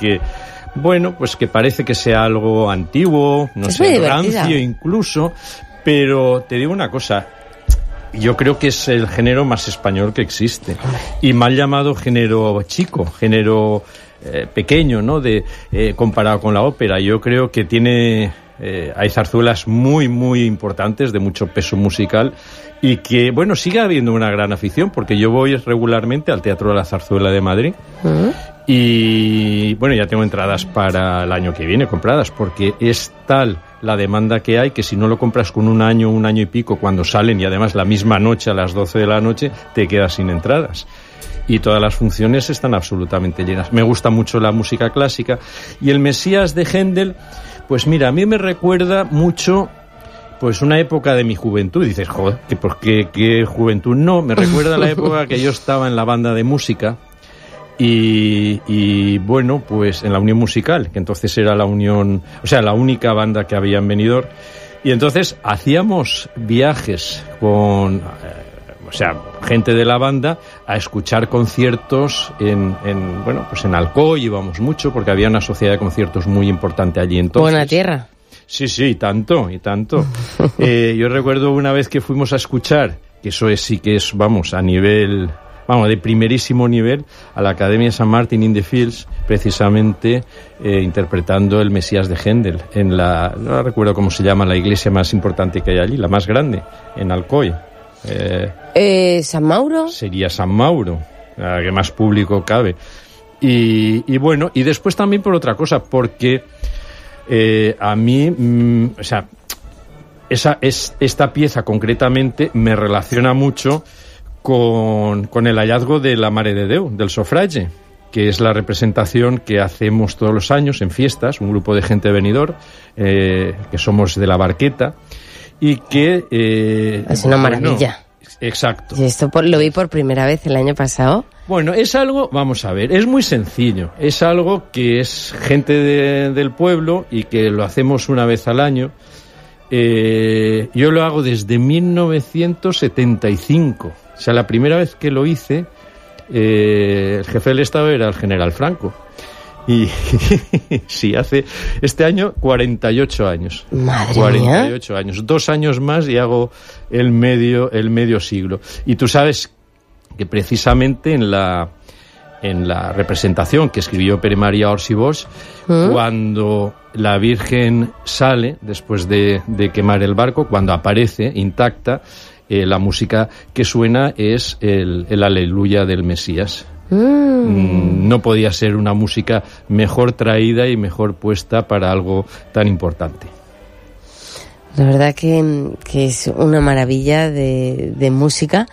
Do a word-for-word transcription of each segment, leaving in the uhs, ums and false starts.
porque, bueno, pues que parece que sea algo antiguo, no es sé, rancio incluso, pero te digo una cosa, yo creo que es el género más español que existe, y mal llamado género chico, género eh, pequeño, ¿no?, de eh, comparado con la ópera. Yo creo que tiene... Eh, hay zarzuelas muy, muy importantes, de mucho peso musical, y que, bueno, sigue habiendo una gran afición, porque yo voy regularmente al Teatro de la Zarzuela de Madrid, uh-huh. y, bueno, ya tengo entradas para el año que viene compradas, porque es tal la demanda que hay que si no lo compras con un año, un año y pico, cuando salen, y además la misma noche, a las doce de la noche, te quedas sin entradas. Y todas las funciones están absolutamente llenas. Me gusta mucho la música clásica, y el Mesías de Händel, pues mira, a mí me recuerda mucho, pues, una época de mi juventud. Dices, joder, ¿qué, por qué, qué juventud? No, me recuerda a la época que yo estaba en la banda de música y, y, bueno, pues en la Unión Musical, que entonces era la unión, o sea, la única banda que había en Benidorm. Y entonces hacíamos viajes con... Eh, o sea, gente de la banda, a escuchar conciertos en, en bueno, pues en Alcoy íbamos mucho, porque había una sociedad de conciertos muy importante allí entonces. Buena tierra. Sí, sí, y tanto, y tanto. eh, yo recuerdo una vez que fuimos a escuchar, que eso es, sí que es, vamos, a nivel, vamos, de primerísimo nivel, a la Academia San Martin in the Fields, precisamente eh, interpretando el Mesías de Händel, en la, no recuerdo cómo se llama, la iglesia más importante que hay allí, la más grande, en Alcoy. Eh, eh, ¿San Mauro? Sería San Mauro, la que más público cabe. Y, y bueno, y después también por otra cosa, porque eh, a mí, mm, o sea, esa, es, esta pieza concretamente me relaciona mucho con, con el hallazgo de la Mare de Déu, del Sofraye, que es la representación que hacemos todos los años en fiestas, un grupo de gente de Benidorm, eh, que somos de la Barqueta, y que... Eh, es una maravilla. Bueno, exacto. Y esto por, lo vi por primera vez el año pasado. Bueno, es algo, vamos a ver, es muy sencillo. Es algo que es gente de, del pueblo y que lo hacemos una vez al año. Eh, yo lo hago desde mil novecientos setenta y cinco. O sea, la primera vez que lo hice, eh, el jefe del Estado era el general Franco. Y sí, hace este año cuarenta y ocho años. Madre cuarenta y ocho mía. Años, dos años más y hago el medio el medio siglo. Y tú sabes que precisamente en la en la representación que escribió Pere María Ors i Bosch, ¿Mm? Cuando la Virgen sale después de, de quemar el barco, cuando aparece intacta, eh, la música que suena es el, el Aleluya del Mesías. Mm. No podía ser una música mejor traída y mejor puesta para algo tan importante. La verdad que, que es una maravilla de, de música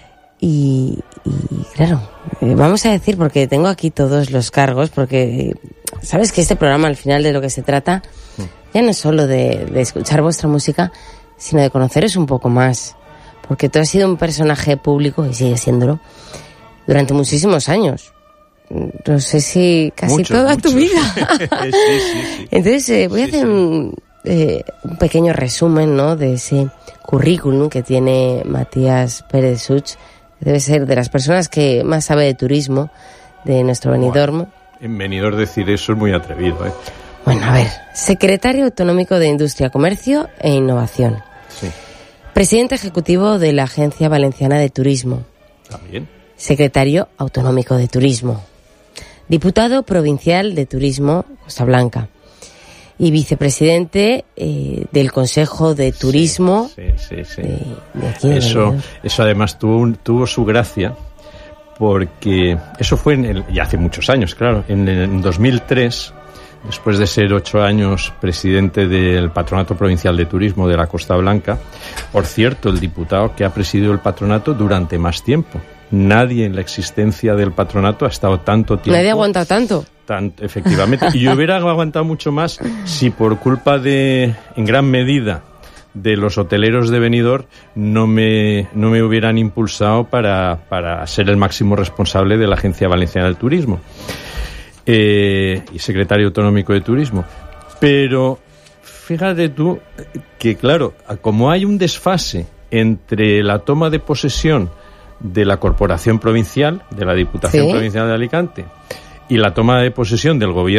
y, y claro, eh, vamos a decir, porque tengo aquí todos los cargos, porque sabes que este programa al final de lo que se trata mm. ya no es solo de, de escuchar vuestra música, sino de conoceros un poco más, porque tú has sido un personaje público y sigues siéndolo durante muchísimos años. No sé si casi muchos, toda muchos. tu vida. sí, sí, sí. Entonces, eh, voy a sí, hacer sí. Un, eh, un pequeño resumen, ¿no?, de ese currículum que tiene Matías Pérez Such. Debe ser de las personas que más sabe de turismo de nuestro Benidorm. Bueno, en Benidorm decir eso es muy atrevido, ¿eh? Bueno, a ver. Secretario Autonómico de Industria, Comercio e Innovación. Sí. Presidente Ejecutivo de la Agencia Valenciana de Turismo. También. Secretario Autonómico de Turismo, Diputado Provincial de Turismo Costa Blanca y Vicepresidente eh, del Consejo de Turismo. Sí, sí, sí. sí. De, de aquí de eso, eso además tuvo, tuvo su gracia, porque eso fue en el, ya hace muchos años, claro, en, en dos mil tres, después de ser ocho años presidente del Patronato Provincial de Turismo de la Costa Blanca. Por cierto, el diputado que ha presidido el patronato durante más tiempo. Nadie en la existencia del patronato ha estado tanto tiempo. Nadie ha aguantado tanto. Tanto, efectivamente. Y yo hubiera aguantado mucho más si por culpa de, en gran medida, de los hoteleros de Benidorm no me, no me hubieran impulsado para, para ser el máximo responsable de la Agencia Valenciana del Turismo eh, y secretario autonómico de Turismo. Pero fíjate tú que, claro, como hay un desfase entre la toma de posesión de la Corporación Provincial, de la Diputación ¿Sí? Provincial de Alicante, y la toma de posesión del Gobierno